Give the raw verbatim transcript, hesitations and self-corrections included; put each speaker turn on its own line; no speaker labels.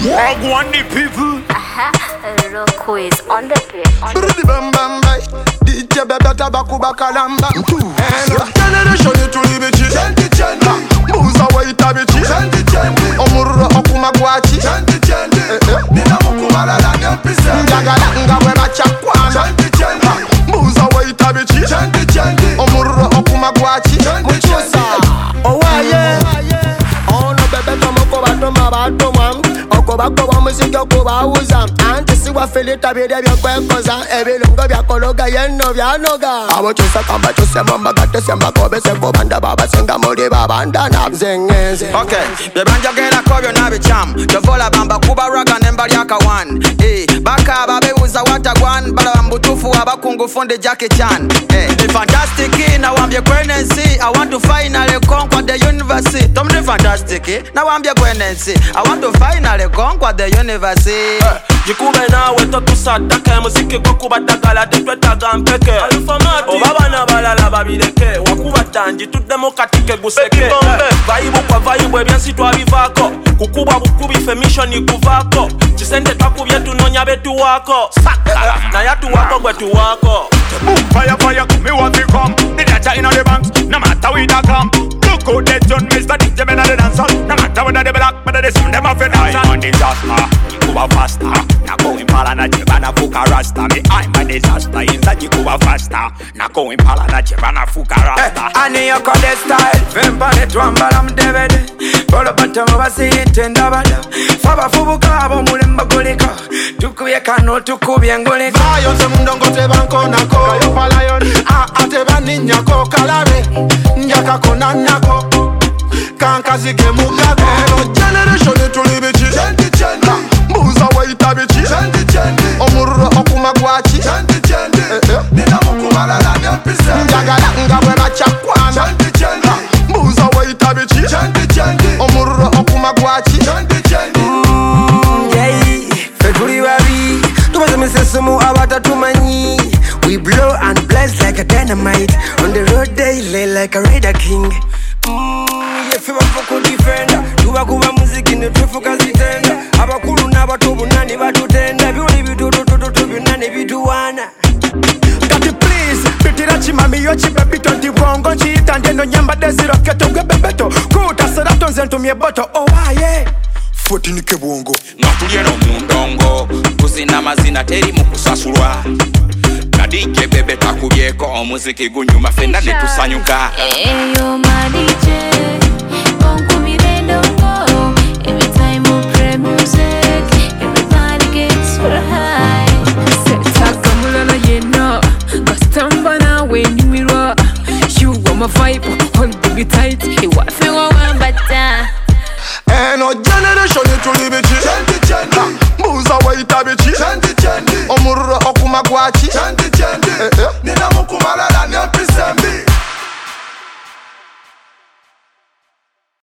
I want the people.
Aha, Rocco is on the beat.
Brudi bam bam bay, D J bebe tabaku bakalamba. Eno generation ituli bichi, chanti chanti. Muza waita bichi, chanti chanti. Omurro okuma guachi, chanti chanti. Nina mukumala la nyapisa. Njagala ngawe bachakwana, chanti chanti. Muza waita bichi, chanti chanti. Omurro okuma guachi, chanti chanti. Oh yeah, oh no bebe tomoko batoma batoma. Okobako wa muziki okobawuza. Anti siwa filita bide byokwekoza. Ebilungo byakologa yenno byanoga. Abo chusa kamba chuse mamba gate semba kobe seko banda baba senga muri babanda nabzengenze.
Okay, bebanja gena kobyo nabicham. Tovola bamba kuba raga nemba lyaka one. Eh, baka babeuza watagwan bala mbutufu abakungu funde Jackie Chan. Eh, the fantastic na wambye kwenensi. I want to finally conquer the universe. Tom the fantastic na wambye kwenensi. I want to finally conquer the universe.
Jikube nawe totusataka muziki kwa kubatagala tetwetaga mpeke obaba n'abalala babireke wakubatangi tuddemu katike guseke vayibu kwa vayibu ebyensi twabivaako kukubwa bukubi fe mission kuvaako kisente twakubye tunonya betuwaako naye atuwaako gwe tuwaako fire fire me want to come the data in the banks no matter we da come look how they done Mister D J men at the dance no matter whether they black but they sound them off the dance I'm on disaster kuba faster na go impala na jebana fuka rasta me I'm a disaster inza jikuba faster na go impala na jebana fuka rasta
ani yoko de style vempane twambala mdevede bolo batomo basiyitenda bada faba fubuka abo mulemba goleka tukubye kano tukubye ngoleka
Ayo se mundongo te banko nako Kayo palayon A ate baninyako kalabe Njaka konanako Kankazike mugako Eno generation ituli bichi Chanti chanti Muza waita bichi Chanti chanti Omurro okuma guachi Chanti chanti Nina mukumala la nyapisa Njagala ngawe bachakwana Chanti chanti Muza waita bichi Chanti chanti Omurro okuma guachi Chanti chanti
Fekuli babi Tumaze misesumu abatatumanyi. We blow and blast like a dynamite. On the road they lay like a raider king. Mmm, yefe bafuku defender. Tuba kuba muziki ne tufuka zitenda. Abakulu n'abatobu nani batutenda. Byoli bitutu tutu tutu nani bituwana.
Kati please, bitira chimami yo chipepi twenty bongo chita ndeno nyamba desiro keto gebebeto. Kuta serato nzentu mieboto. Oh aye. Foti nike bongo.
Natulye no mundongo kusina mazina teri mukusasulwa na D J bebe takubyeko omuziki gunyuma fenda netusanyuka
Eyo ma D J onkumire ndongo. Every time we play music everybody gets so high.
Setaka mulala yena Gastamba nawe nimirwa. You want my vibe, hold me tight.
Iwafe wa wambata
Eno generation ituli bichi Chanti chanti Muza waita bichi Chanti chanti Omurro okuma guachi Chanti chanti Nina mukumala